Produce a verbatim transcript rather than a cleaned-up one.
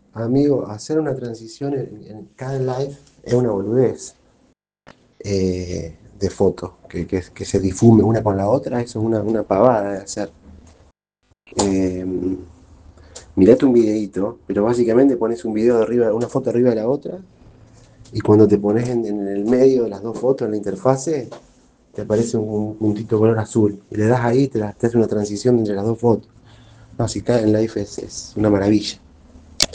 Amigo, hacer una transición en, en cada live es una boludez eh, de foto, que, que, que se difume una con la otra, eso es una, una pavada de hacer. Eh, Mirate un videíto, pero básicamente pones un video de arriba, una foto arriba de la otra, y cuando te pones en, en el medio de las dos fotos, en la interfase, te aparece un puntito color azul. Y le das ahí y te, la- te hace una transición entre las dos fotos. No, si cae en live es, es una maravilla.